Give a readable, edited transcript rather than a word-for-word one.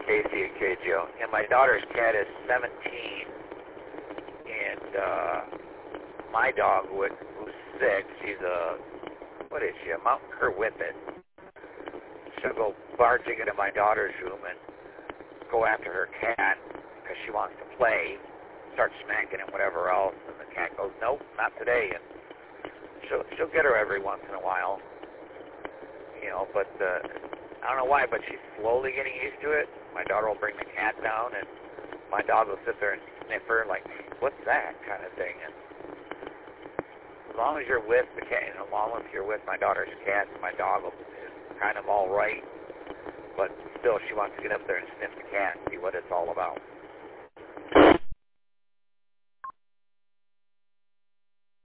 Casey and KJO. And my daughter's cat is 17, and my dog, who's 6, she's what is she, a mountain cur whippet. She'll go barging into my daughter's room and go after her cat because she wants to play, start smacking and whatever else, and the cat goes, nope, not today, and she'll get her every once in a while, but I don't know why, but she's slowly getting used to it. My daughter will bring the cat down, and my dog will sit there and sniff her like, what's that kind of thing. And as long as you're with the cat, as long as you're with my daughter's cat, my dog is kind of all right, but still she wants to get up there and sniff the cat and see what it's all about.